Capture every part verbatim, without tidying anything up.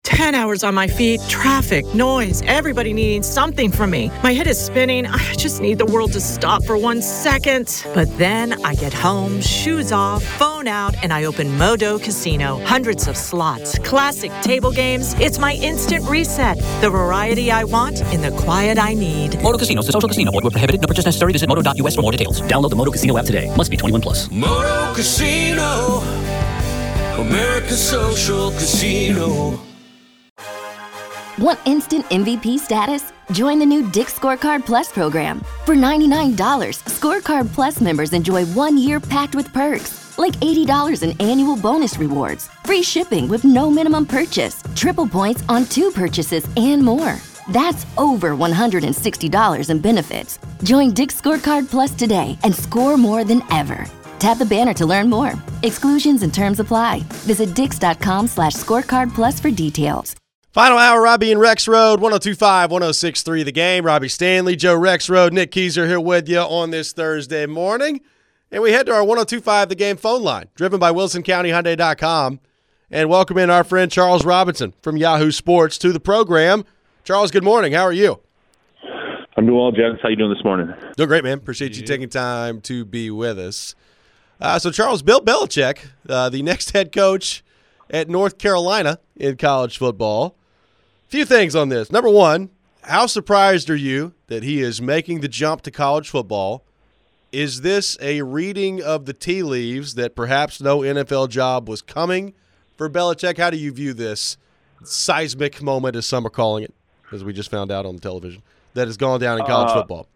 ten hours on my feet, traffic, noise, everybody needing something from me. My head is spinning. I just need the world to stop for one second. But then I get home, shoes off, phone out, and I open Modo Casino. Hundreds of slots, classic table games. It's my instant reset. The variety I want in the quiet I need. Modo Casino is a social casino. Void where prohibited. No purchase necessary. Visit modo dot u s for more details. Download the Modo Casino app today. Must be twenty-one plus. Modo Casino. America's social casino. Want instant M V P status? Join the new Dick's Scorecard Plus program. For ninety-nine dollars, Scorecard Plus members enjoy one year packed with perks, like eighty dollars in annual bonus rewards, free shipping with no minimum purchase, triple points on two purchases, and more. That's over one hundred sixty dollars in benefits. Join Dick's Scorecard Plus today and score more than ever. Tap the banner to learn more. Exclusions and terms apply. Visit dix.com slash scorecard plus for details. Final hour, Robbie and Rex Road, one oh two point five, one oh six point three The Game. Robbie Stanley, Joe Rex Road, Nick Keyser here with you on this Thursday morning. And we head to our one oh two point five The Game phone line, driven by Wilson County Hyundai dot com. And welcome in our friend Charles Robinson from Yahoo Sports to the program. Charles, good morning. How are you? I'm doing well, Jens. How you doing this morning? Doing great, man. Appreciate you taking time to be with us. Uh, so, Charles, Bill Belichick, uh, the next head coach at North Carolina in college football. A few things on this. Number one, how surprised are you that he is making the jump to college football? Is this a reading of the tea leaves that perhaps no N F L job was coming for Belichick? How do you view this seismic moment, as some are calling it, as we just found out on the television, that has gone down in college uh, football?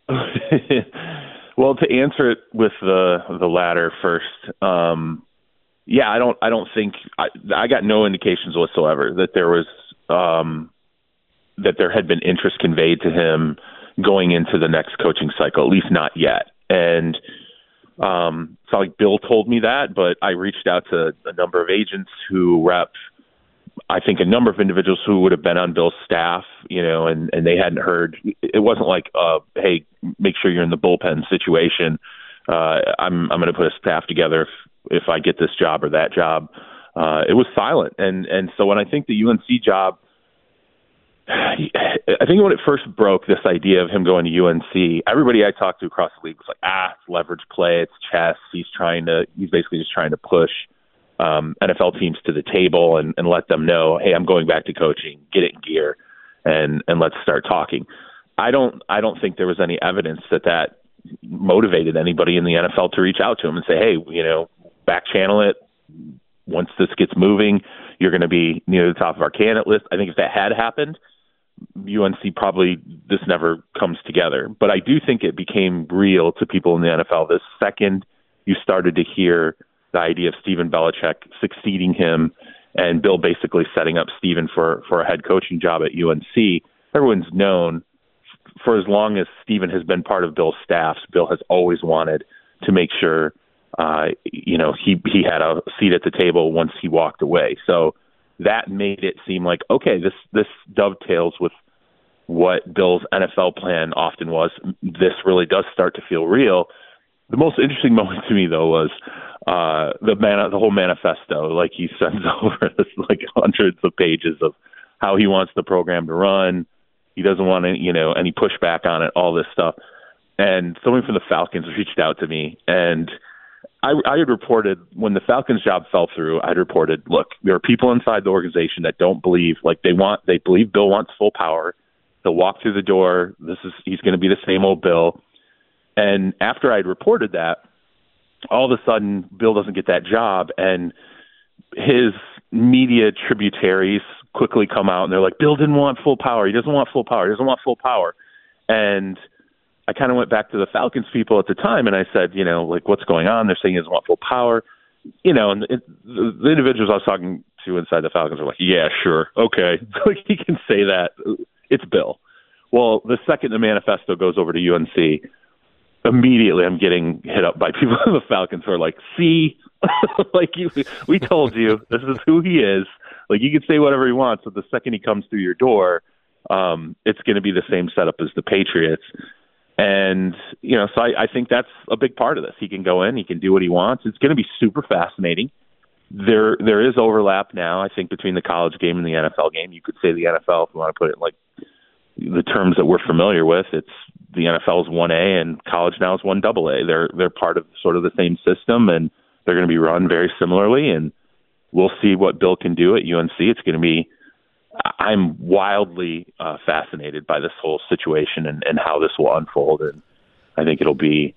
Well, to answer it with the the latter first, um, yeah, I don't, I don't think I, I got no indications whatsoever that there was um, that there had been interest conveyed to him going into the next coaching cycle, at least not yet. And um, it's not like Bill told me that, but I reached out to a number of agents who rep, I think, a number of individuals who would have been on Bill's staff, you know, and, and they hadn't heard. It wasn't like, uh, hey, make sure you're in the bullpen situation. Uh, I'm I'm going to put a staff together if, if I get this job or that job. Uh, it was silent. And, and so when I think the U N C job, I think when it first broke, this idea of him going to U N C, everybody I talked to across the league was like, ah, it's leverage play, it's chess. He's trying to, he's basically just trying to push um, N F L teams to the table and, and let them know, hey, I'm going back to coaching, get it in gear, and and let's start talking. I don't, I don't think there was any evidence that that motivated anybody in the N F L to reach out to him and say, hey, you know, back channel it. Once this gets moving, you're going to be near the top of our candidate list. I think if that had happened, U N C probably, this never comes together. But I do think it became real to people in the N F L the second you started to hear the idea of Stephen Belichick succeeding him and Bill basically setting up Stephen for, for a head coaching job at U N C. Everyone's known for as long as Stephen has been part of Bill's staffs, Bill has always wanted to make sure uh, you know, he, he had a seat at the table once he walked away. So that made it seem like, okay, this, this dovetails with what Bill's N F L plan often was. This really does start to feel real. The most interesting moment to me, though, was uh, the man, the whole manifesto. Like, he sends over this like hundreds of pages of how he wants the program to run. He doesn't want any, you know, any pushback on it, all this stuff. And someone from the Falcons reached out to me, and I, I had reported when the Falcons job fell through, I'd reported, look, there are people inside the organization that don't believe, like they want, they believe Bill wants full power. He'll walk through the door. This is, he's going to be the same old Bill. And after I'd reported that, all of a sudden Bill doesn't get that job, and his media tributaries quickly come out and they're like, Bill didn't want full power. He doesn't want full power. He doesn't want full power. And I kind of went back to the Falcons people at the time, and I said, you know, like, what's going on? They're saying he doesn't want full power. You know, and it, the, the individuals I was talking to inside the Falcons are like, yeah, sure, okay. Like, he can say that. It's Bill. Well, the second the manifesto goes over to U N C, immediately I'm getting hit up by people in the Falcons who are like, see, like, you, we told you, this is who he is. Like, you can say whatever he wants, but the second he comes through your door, um, it's going to be the same setup as the Patriots. And, you know, so I, I think that's a big part of this. He can go in, he can do what he wants. It's going to be super fascinating there there is overlap now, I think, between the college game and the N F L game. You could say the N F L, if you want to put it in like the terms that we're familiar with, it's the N F L is one A and college now is one double A. They're they're part of sort of the same system, and they're going to be run very similarly. And we'll see what Bill can do at U N C. It's going to be. I'm wildly uh, fascinated by this whole situation and, and how this will unfold, and I think it'll be.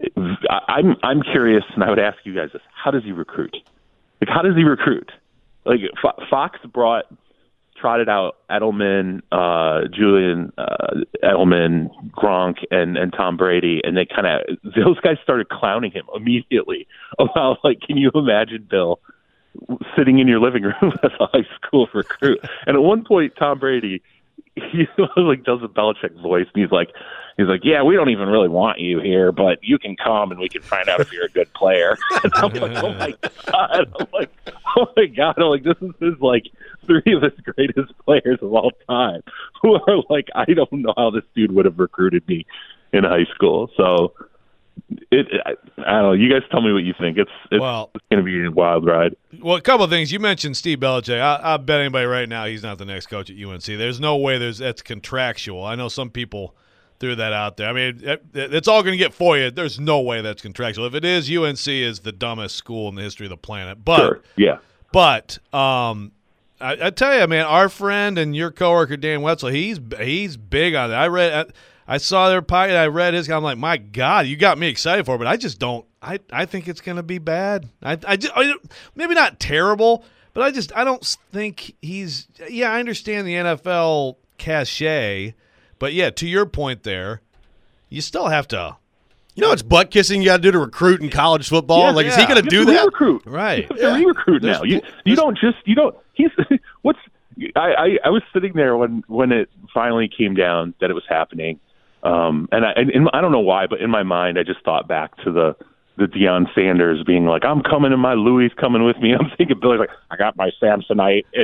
I'm I'm curious, and I would ask you guys this: how does he recruit? Like, how does he recruit? Like, F- Fox brought, trotted out Edelman, uh, Julian uh, Edelman, Gronk, and, and Tom Brady, and they kind of those guys started clowning him immediately about, like, can you imagine Bill sitting in your living room as a high school recruit? And at one point, Tom Brady, he like does a Belichick voice, and he's like, he's like, yeah, we don't even really want you here, but you can come and we can find out if you're a good player. And I'm like, oh my god, I'm like, oh my god, I'm like, this is his, like three of his greatest players of all time, who are like, I don't know how this dude would have recruited me in high school. So. It, I, I don't know. You guys tell me what you think. It's it's, well, it's going to be a wild ride. Well, a couple of things. You mentioned Steve Belichick. I, I bet anybody right now he's not the next coach at U N C. There's no way there's that's contractual. I know some people threw that out there. I mean, it, it's all going to get for you. There's no way that's contractual. If it is, U N C is the dumbest school in the history of the planet. But sure. Yeah. But um, I, I tell you, man, our friend and your coworker Dan Wetzel, he's he's big on that. I read. I, I saw their pocket. I read his. I'm like, my God, you got me excited for it. But I just don't. I, I think it's going to be bad. I, I, just, I maybe not terrible, but I just I don't think he's. Yeah, I understand the N F L cachet, but yeah, to your point there, you still have to. You know what's butt kissing you got to do to recruit in college football? Yeah, like, yeah. is he going to do that? Recruit, right? You have to yeah. re-recruit now. You you don't just you don't. He's what's. I, I I was sitting there when when it finally came down that it was happening. Um, and I, and I don't know why, but in my mind, I just thought back to the, the Deion Sanders being like, I'm coming and my Louis coming with me. I'm thinking Billy's like, I got my Samsonite in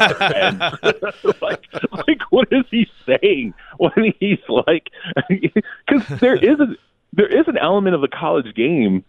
the car. like, like, what is he saying when he's like, because there is a, there is an element of the college game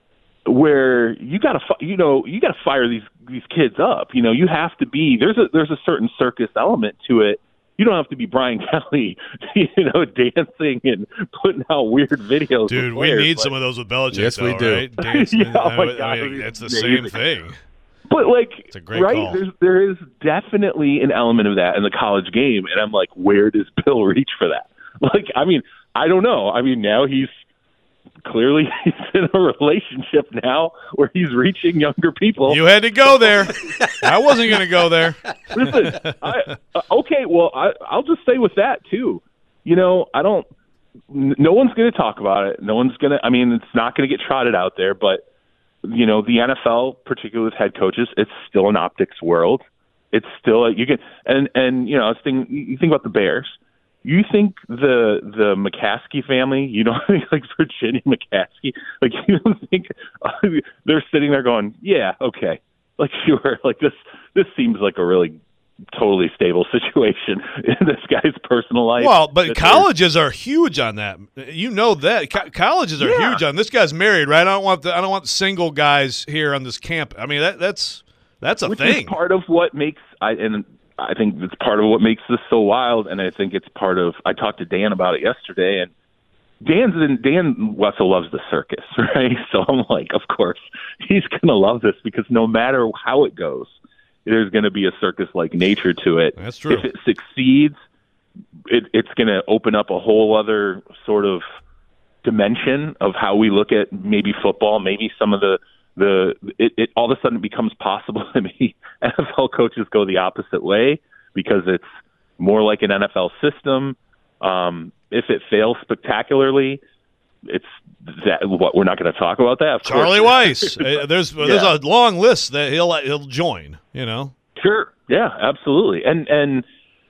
where you gotta, you know, you gotta fire these, these kids up. You know, you have to be, there's a, there's a certain circus element to it. You don't have to be Brian Kelly, you know, dancing and putting out weird videos. Dude, we players, need but, some of those with Belichick. Yes, though, we do. Right? Dancing, yeah, oh my I, God, I mean, it's the amazing. same thing. But like, it's a great right? call. There's, there is definitely an element of that in the college game, and I'm like, where does Bill reach for that? Like, I mean, I don't know. I mean, now he's clearly he's in a relationship now where he's reaching younger people. You had to go there. I wasn't going to go there. Listen, I, uh, okay, well, I, I'll just say with that, too. You know, I don't – no one's going to talk about it. No one's going to – I mean, it's not going to get trotted out there. But, you know, the N F L, particularly with head coaches, it's still an optics world. It's still – you can – and, and, you know, I was thinking, you think about the Bears. You think the the McCaskey family, you don't think like Virginia McCaskey, like you don't think uh, they're sitting there going, yeah, okay, like sure, like this this seems like a really totally stable situation in this guy's personal life. Well, but colleges are huge on that. You know that Co- colleges are yeah. huge on this guy's married, right? I don't want the I don't want single guys here on this camp. I mean that that's that's a Which thing. Is part of what makes I and. I think it's part of what makes this so wild, and I think it's part of. I talked to Dan about it yesterday, and Dan's in, Dan Wetzel loves the circus, right? So I'm like, of course, he's going to love this because no matter how it goes, there's going to be a circus-like nature to it. That's true. If it succeeds, it, it's going to open up a whole other sort of dimension of how we look at maybe football, maybe some of the. The it, it all of a sudden becomes possible to me. N F L coaches go the opposite way because it's more like an N F L system. Um, if it fails spectacularly, it's that what we're not going to talk about that. Of Charlie course. Weiss, uh, there's yeah. there's a long list that he'll he'll join. You know, sure, yeah, absolutely, and and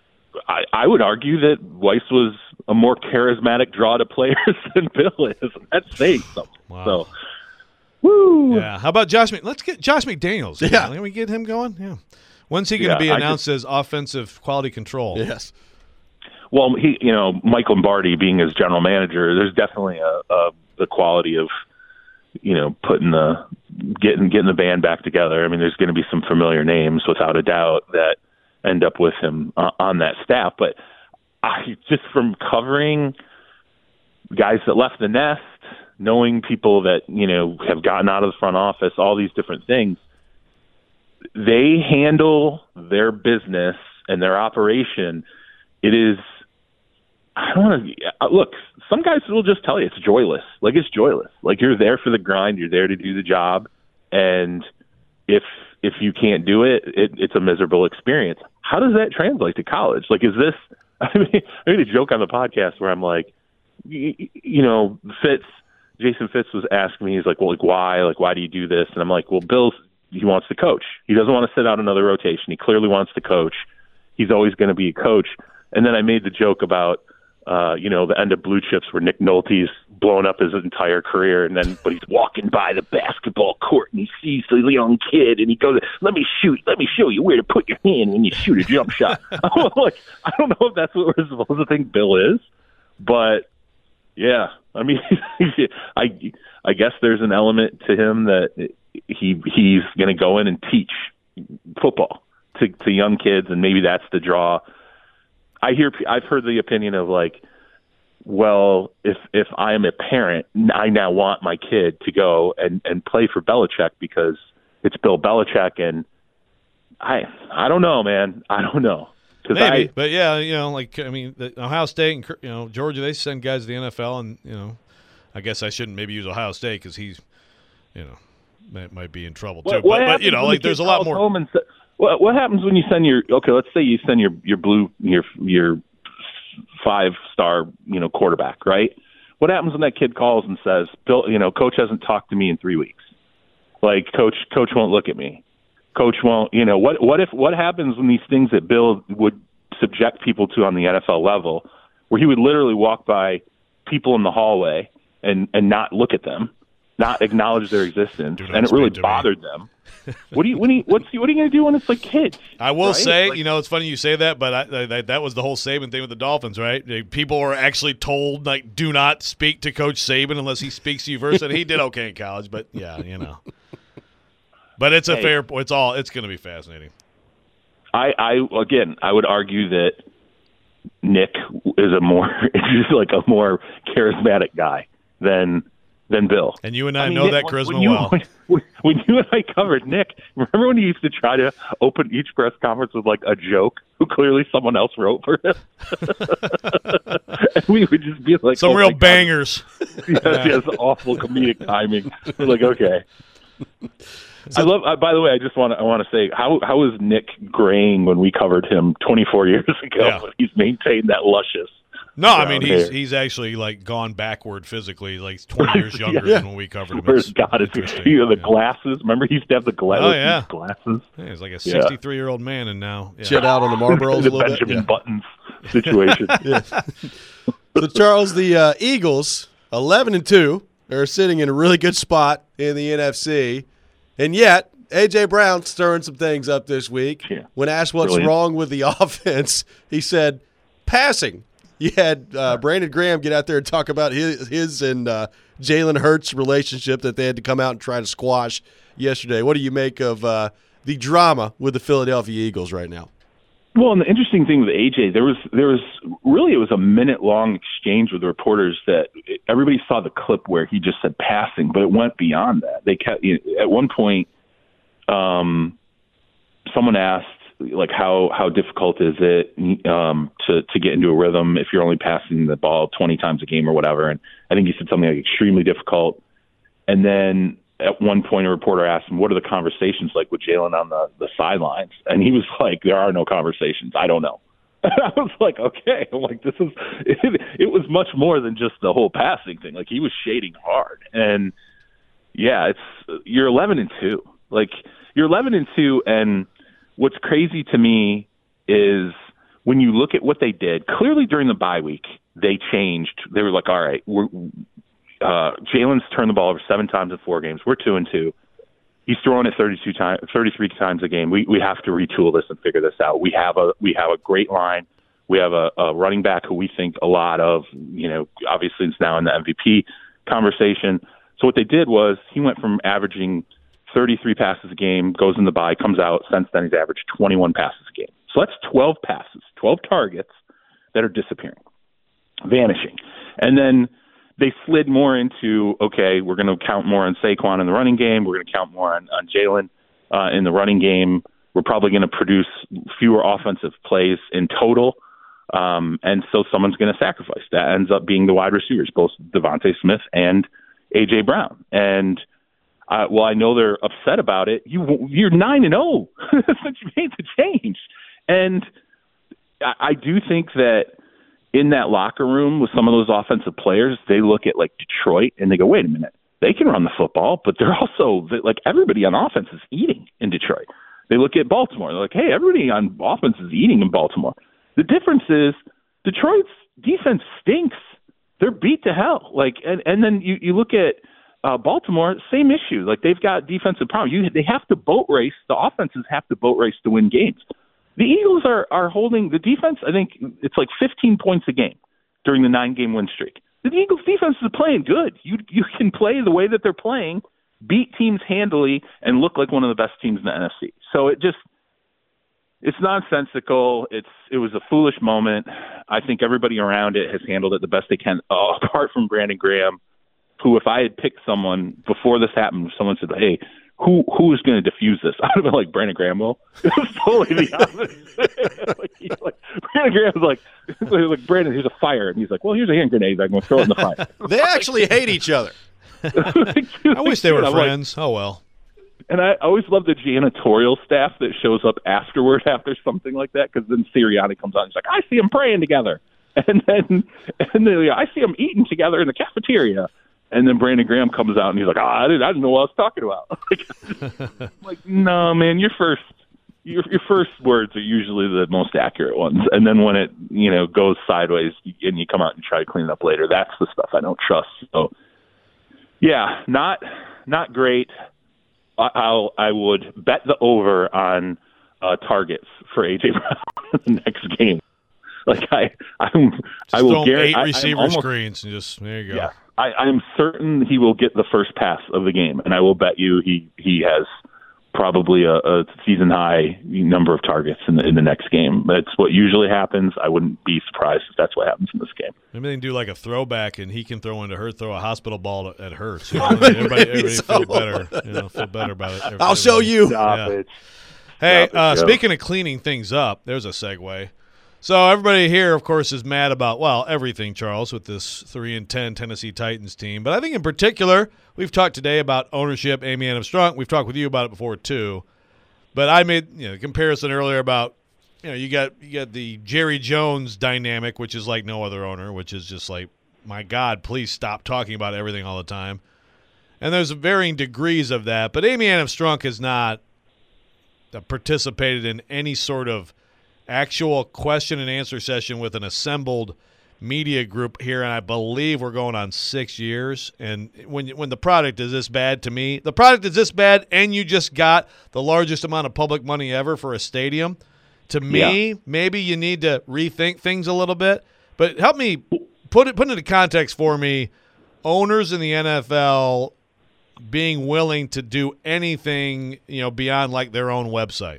I, I would argue that Weiss was a more charismatic draw to players than Bill is. That's saying something. Wow. So. Woo. Yeah. How about Josh? Let's get Josh McDaniels. Yeah. Can we get him going? Yeah. When's he going to yeah, be announced just, as offensive quality control? Yes. Well, he, you know, Mike Lombardi being his general manager, there's definitely a, a the quality of you know, putting the getting getting the band back together. I mean, there's going to be some familiar names without a doubt that end up with him uh, on that staff. But I just from covering guys that left the nest, knowing people that, you know, have gotten out of the front office, all these different things, they handle their business and their operation. It is, I don't want to, look, some guys will just tell you it's joyless. Like, it's joyless. Like, you're there for the grind. You're there to do the job. And if if you can't do it, it it's a miserable experience. How does that translate to college? Like, is this, I mean, I made a joke on the podcast where I'm like, you, you know, Fitz, Jason Fitz was asking me, he's like, well, like, why? Like, why do you do this? And I'm like, well, Bill's, he wants to coach. He doesn't want to sit out another rotation. He clearly wants to coach. He's always going to be a coach. And then I made the joke about, uh, you know, the end of Blue Chips where Nick Nolte's blown up his entire career, and then but he's walking by the basketball court and he sees the young kid and he goes, "Let me shoot. Let me show you where to put your hand when you shoot a jump shot." I'm like, I don't know if that's what we're supposed to think Bill is, but yeah, I mean, I I guess there's an element to him that he he's going to go in and teach football to to young kids, and maybe that's the draw. I hear I've heard the opinion of like, well, if if I am a parent, I now want my kid to go and, and play for Belichick because it's Bill Belichick, and I I don't know, man, I don't know. Maybe, I, but yeah, you know, like I mean, the Ohio State and you know Georgia, they send guys to the N F L, and you know, I guess I shouldn't maybe use Ohio State because he's, you know, might, might be in trouble too. What, what but, but you know, like there's a lot more. Home and sa- what what happens when you send your okay? Let's say you send your your blue your your five star you know quarterback, right? What happens when that kid calls and says, "Bill, you know, coach hasn't talked to me in three weeks. Like coach coach won't look at me. Coach won't, you know, what what if what happens when these things that Bill would subject people to on the N F L level, where he would literally walk by people in the hallway and, and not look at them, not acknowledge their existence, and it really bothered me. them. What do you when he what's what are you going to do when it's like kids? I will right? say, like, you know, it's funny you say that, but I, I, that was the whole Saban thing with the Dolphins, right? People were actually told like, do not speak to Coach Saban unless he speaks to you first, and he did okay in college, but yeah, you know. But it's a hey, fair. It's all. It's going to be fascinating. I, I again, I would argue that Nick is a more, just like a more charismatic guy than than Bill. And you and I, I mean, know Nick, that when, charisma when you, well. When, when you and I covered Nick, remember when he used to try to open each press conference with like a joke who clearly someone else wrote for him? And we would just be like, some oh real God. bangers. Yes, yeah. Yes, awful comedic timing. We're like, okay. So, I love. Uh, by the way, I just want to. I want to say how how was Nick graying when we covered him twenty-four years ago? Yeah. He's maintained that luscious. No, I mean he's hair. he's actually like gone backward physically, like twenty years younger yeah. than when we covered him. Where's God? Is he, you know, the yeah. glasses. Remember, he used to have the gla- oh, yeah. glasses. Yeah, he's like a sixty-three year old man, and now yeah. Shit out on the Marlboros the a little Benjamin bit. Yeah. Buttons situation. yeah. So Charles, the uh, Eagles, eleven and two, are sitting in a really good spot in the N F C, and yet A J. Brown stirring some things up this week. Yeah. When asked what's Brilliant. wrong with the offense, he said, passing. You had uh, Brandon Graham get out there and talk about his, his and uh, Jalen Hurts' relationship that they had to come out and try to squash yesterday. What do you make of uh, the drama with the Philadelphia Eagles right now? Well, and the interesting thing with A J, there was there was really it was a minute long exchange with the reporters that everybody saw the clip where he just said passing, but it went beyond that. They kept at one point. Um, someone asked, like, how, how difficult is it um, to, to get into a rhythm if you're only passing the ball twenty times a game or whatever? And I think he said something like extremely difficult. And then at one point, a reporter asked him, what are the conversations like with Jalen on the, the sidelines? And he was like, there are no conversations. I don't know. And I was like, okay. I'm like, this is, it, it was much more than just the whole passing thing. Like, he was shading hard. And yeah, it's, you're eleven and two. Like, you're eleven and two, and what's crazy to me is when you look at what they did, clearly during the bye week, they changed. They were like, all right, we're, uh, Jalen's turned the ball over seven times in four games. We're two and two. He's throwing it thirty-two times, thirty-three times a game. We we have to retool this and figure this out. We have a we have a great line. We have a, a running back who we think a lot of. You know, obviously it's now in the M V P conversation. So So what they did was he went from averaging thirty-three passes a game, goes in the bye, comes out. Since then, he's averaged twenty-one passes a game. So that's twelve passes, twelve targets that are disappearing, vanishing. And then they slid more into, okay, we're going to count more on Saquon in the running game. We're going to count more on, on Jalen uh, in the running game. We're probably going to produce fewer offensive plays in total. Um, and so someone's going to sacrifice. That ends up being the wide receivers, both Devontae Smith and A J Brown. And uh, well, I know they're upset about it. You, you're nine and zero since you made the change, and I, I do think that in that locker room with some of those offensive players, they look at like Detroit and they go, "Wait a minute, they can run the football, but they're also like everybody on offense is eating in Detroit." They look at Baltimore, they're like, "Hey, everybody on offense is eating in Baltimore." The difference is Detroit's defense stinks. They're beat to hell. Like, and, and then you, you look at uh, Baltimore, same issue. Like, they've got defensive problems. You, they have to boat race. The offenses have to boat race to win games. The Eagles are, are holding the defense. I think it's like fifteen points a game during the nine-game win streak. The Eagles' defense is playing good. You you can play the way that they're playing, beat teams handily, and look like one of the best teams in the N F C. So it just it's nonsensical. It's it was a foolish moment. I think everybody around it has handled it the best they can, uh, apart from Brandon Graham, who, if I had picked someone before this happened, if someone said, "Hey, who who is going to defuse this?" I would have been like, Brandon Graham will. It was totally the opposite. like, he's like, Brandon Graham's like, like, Brandon, here's a fire. And he's like, well, here's a hand grenade. I'm going to throw it in the fire. They actually hate each other. I wish they were I'm friends. Like, oh, well. And I always love the janitorial staff that shows up afterward after something like that, because then Sirianni comes on and he's like, I see them praying together. And then and then I see them eating together in the cafeteria. And then Brandon Graham comes out and he's like, oh, I didn't, I didn't know what I was talking about. like, like, no, man, your first your your first words are usually the most accurate ones. And then when it, you know, goes sideways and you come out and try to clean it up later, that's the stuff I don't trust. So, yeah, not not great. I'll, I would bet the over on uh, targets for A J Brown in the next game. Like I, I'm, Just I will throw eight I, receiver almost, screens and just there you go. Yeah, I, I am certain he will get the first pass of the game, and I will bet you he he has probably a, a season high number of targets in the in the next game. That's what usually happens. I wouldn't be surprised if that's what happens in this game. Maybe they can do like a throwback, and he can throw into her, throw a hospital ball at her. So, you know, everybody, everybody so. feel better, you know, feel better about it. Everybody, I'll show you. Stop Yeah. it. Hey, Stop it, uh, Joe. speaking of cleaning things up, there's a segue. So everybody here, of course, is mad about, well, everything, Charles, with this three and ten Tennessee Titans team. But I think in particular, we've talked today about ownership, Amy Adams Strunk. We've talked with you about it before, too. But I made you know, a comparison earlier about, you know, you got you got the Jerry Jones dynamic, which is like no other owner, which is just like, my God, please stop talking about everything all the time. And there's varying degrees of that. But Amy Adams Strunk has not participated in any sort of actual question and answer session with an assembled media group here, and I believe we're going on six years. And when when the product is this bad, to me, the product is this bad, and you just got the largest amount of public money ever for a stadium, to me, yeah. maybe you need to rethink things a little bit. But help me put it put into context for me, owners in the N F L being willing to do anything, you know, beyond like their own website.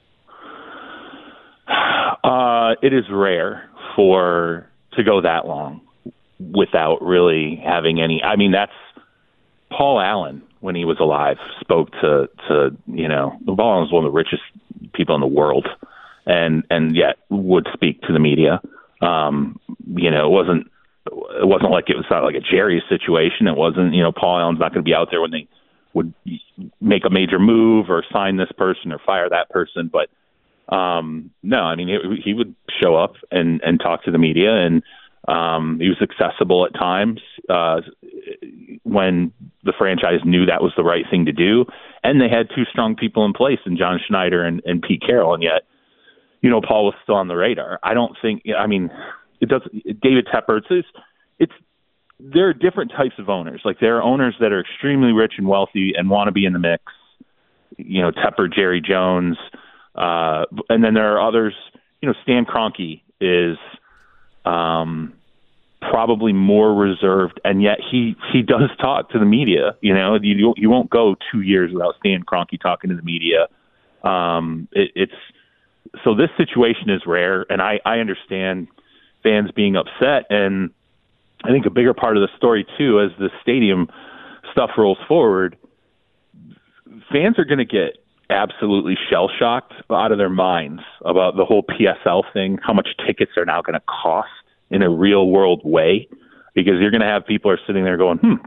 Uh, it is rare for to go that long without really having any. I mean, that's Paul Allen when he was alive spoke to to you know, Paul Allen was one of the richest people in the world, and and yet would speak to the media. Um, you know, it wasn't it wasn't like it was not like a Jerry situation. It wasn't, you know, Paul Allen's not going to be out there when they would make a major move or sign this person or fire that person, but. Um, no, I mean, he, he would show up and, and talk to the media, and um, he was accessible at times uh, when the franchise knew that was the right thing to do. And they had two strong people in place in John Schneider and, and Pete Carroll. And yet, you know, Paul was still on the radar. I don't think, I mean, it does. David Tepper, it's, it's, there are different types of owners. Like there are owners that are extremely rich and wealthy and want to be in the mix. You know, Tepper, Jerry Jones, Uh, and then there are others, you know, Stan Kroenke is um, probably more reserved, and yet he he does talk to the media. You know, you you won't go two years without Stan Kroenke talking to the media. Um, it, it's so this situation is rare, and I, I understand fans being upset, and I think a bigger part of the story too, as the stadium stuff rolls forward, fans are going to get absolutely shell-shocked out of their minds about the whole P S L thing, how much tickets are now going to cost in a real-world way, because you're going to have people are sitting there going, hmm,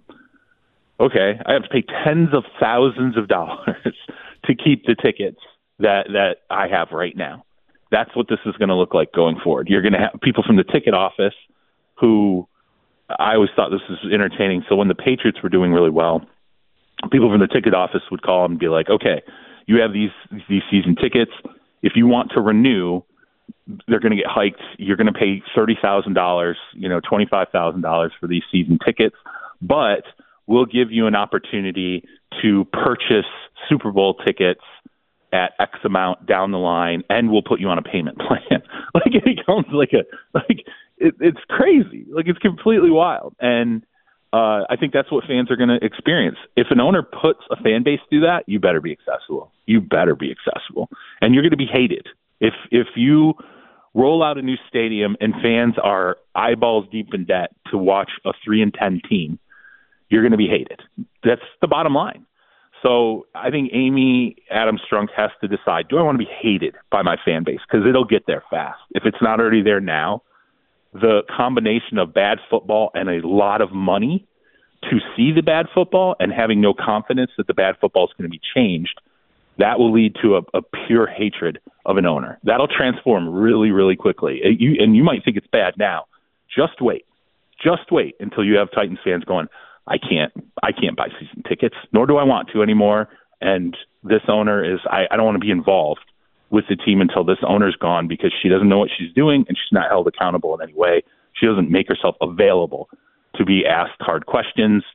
okay, I have to pay tens of thousands of dollars to keep the tickets that, that I have right now. That's what this is going to look like going forward. You're going to have people from the ticket office who I always thought this was entertaining. So when the Patriots were doing really well, people from the ticket office would call and be like, okay, you have these these season tickets. If you want to renew, they're going to get hiked. You're going to pay thirty thousand dollars, you know, twenty-five thousand dollars for these season tickets, but we'll give you an opportunity to purchase Super Bowl tickets at X amount down the line, and we'll put you on a payment plan. Like it becomes like a like it, it's crazy. Like it's completely wild. And Uh, I think that's what fans are going to experience. If an owner puts a fan base through that, you better be accessible. You better be accessible. And you're going to be hated. If if you roll out a new stadium and fans are eyeballs deep in debt to watch a three and ten team, you're going to be hated. That's the bottom line. So I think Amy Adams Strunk has to decide, do I want to be hated by my fan base? Because it'll get there fast. If it's not already there now, the combination of bad football and a lot of money to see the bad football and having no confidence that the bad football is going to be changed, that will lead to a, a pure hatred of an owner. That'll transform really, really quickly. You, and you might think it's bad now. Just wait. Just wait until you have Titans fans going, I can't, I can't buy season tickets, nor do I want to anymore. And this owner is, I, I don't want to be involved with the team until this owner's gone, because she doesn't know what she's doing and she's not held accountable in any way. She doesn't make herself available to be asked hard questions.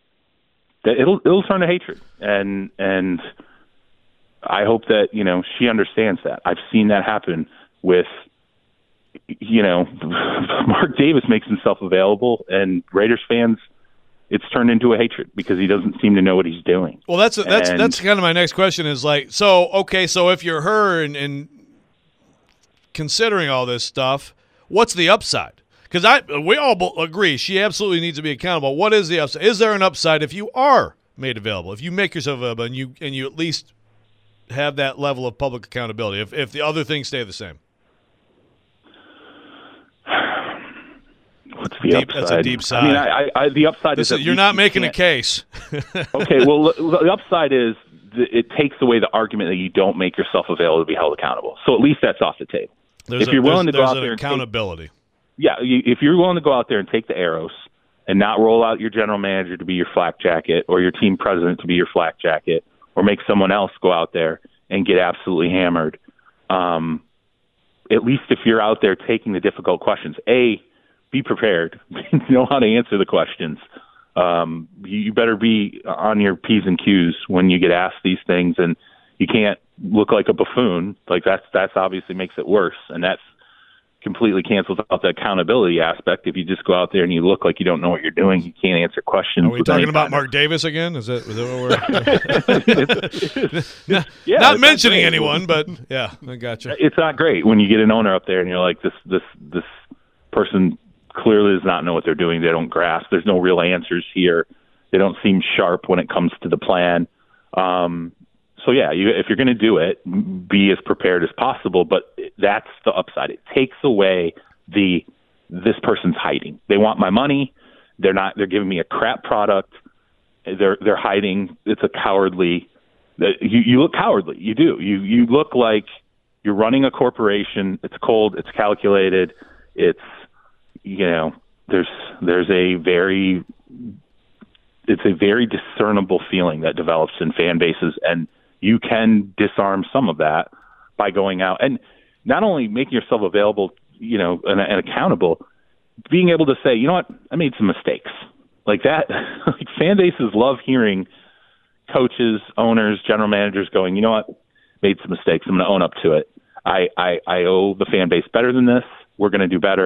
It'll it'll turn to hatred, and and I hope that, you know, she understands that. I've seen that happen with, you know, Mark Davis makes himself available, and Raiders fans, it's turned into a hatred because he doesn't seem to know what he's doing. Well, that's that's and, that's kind of my next question is like, so okay, so if you're her and, and considering all this stuff, what's the upside? Because I we all agree she absolutely needs to be accountable. What is the upside? Is there an upside if you are made available? If you make yourself available and you and you at least have that level of public accountability, if if the other things stay the same? What's the deep, upside? That's a deep side. I mean, I, I, the upside this is, is you're not making a case. Okay, well, the upside is th- it takes away the argument that you don't make yourself available to be held accountable. So at least that's off the table. There's if a, you're willing to go there's out an there accountability. and take, yeah, you, if you're willing to go out there and take the arrows and not roll out your general manager to be your flak jacket or your team president to be your flak jacket, or make someone else go out there and get absolutely hammered, um, at least if you're out there taking the difficult questions, A, be prepared, know how to answer the questions. Um, you, you better be on your P's and Q's when you get asked these things, and you can't look like a buffoon. Like that's, that's obviously makes it worse. And that's completely cancels out the accountability aspect. If you just go out there and you look like you don't know what you're doing, you can't answer questions. Are we talking about Mark Davis again? Is that, is that what we're it's, it's, not, yeah, not it's mentioning not anyone, but yeah, I gotcha. It's not great when you get an owner up there and you're like, this, this, this person clearly does not know what they're doing. They don't grasp. There's no real answers here. They don't seem sharp when it comes to the plan. Um, so yeah, you, if you're going to do it, be as prepared as possible. But that's the upside. It takes away the this person's hiding. They want my money. They're not. They're giving me a crap product. They're they're hiding. It's a cowardly. You you look cowardly. You do. You you look like you're running a corporation. It's cold. It's calculated. It's you know, there's there's a very it's a very discernible feeling that develops in fan bases, and you can disarm some of that by going out and not only making yourself available, you know, and, and accountable, being able to say, you know what, I made some mistakes. Like that, like fan bases love hearing coaches, owners, general managers going, you know what, made some mistakes. I'm going to own up to it. I, I, I owe the fan base better than this. We're going to do better.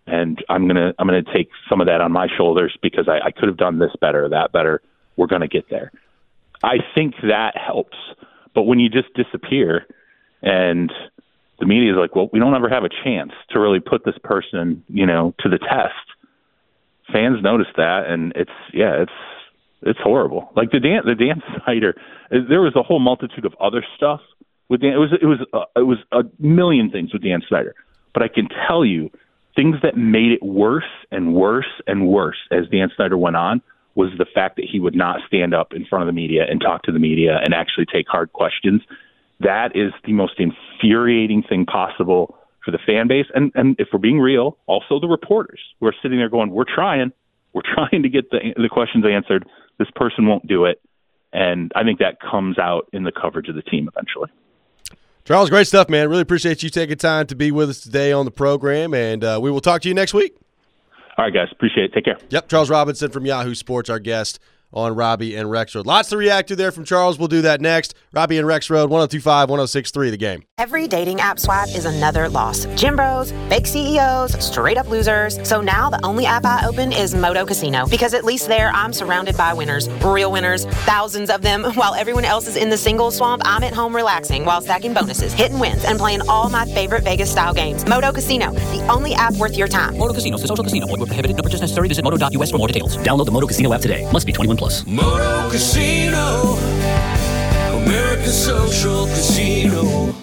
and I'm gonna I'm gonna take some of that on my shoulders because I, I could have done this better, that better. We're gonna get there. I think that helps. But when you just disappear and the media is like, well, we don't ever have a chance to really put this person, you know, to the test. Fans notice that, and it's yeah, it's it's horrible. Like the Dan the Dan Snyder, there was a whole multitude of other stuff with Dan. It was it was uh, it was a million things with Dan Snyder, but I can tell you things that made it worse and worse and worse as Dan Snyder went on was the fact that he would not stand up in front of the media and talk to the media and actually take hard questions. That is the most infuriating thing possible for the fan base. And, and if we're being real, also the reporters who are sitting there going, we're trying, we're trying to get the, the questions answered. This person won't do it. And I think that comes out in the coverage of the team eventually. Charles, great stuff, man. Really appreciate you taking time to be with us today on the program, and uh, we will talk to you next week. All right, guys. Appreciate it. Take care. Yep, Charles Robinson from Yahoo Sports, our guest on Robbie and Rex Road. Lots to react to there from Charles. We'll do that next. Robbie and Rex Road, one oh two point five, one oh six point three, The Game. Every dating app swipe is another loss. Gym bros, fake C E Os, straight up losers. So now the only app I open is Moto Casino, because at least there I'm surrounded by winners, real winners, thousands of them. While everyone else is in the singles swamp, I'm at home relaxing while stacking bonuses, hitting wins, and playing all my favorite Vegas-style games. Moto Casino, the only app worth your time. Moto Casino is a social casino. Void where prohibited. No purchase necessary. Visit moto dot u s for more details. Download the Moto Casino app today. Must be twenty-one plus. Moto Casino, American Social Casino.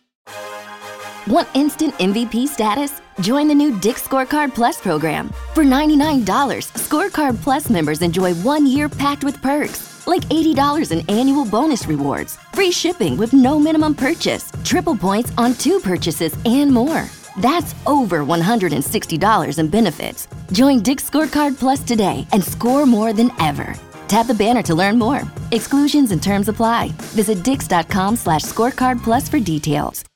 Want instant M V P status? Join the new Dick's Scorecard Plus program. For ninety-nine dollars, Scorecard Plus members enjoy one year packed with perks, like eighty dollars in annual bonus rewards, free shipping with no minimum purchase, triple points on two purchases, and more. That's over one hundred sixty dollars in benefits. Join Dick's Scorecard Plus today and score more than ever. Tap the banner to learn more. Exclusions and terms apply. Visit dix dot com slash scorecard plus for details.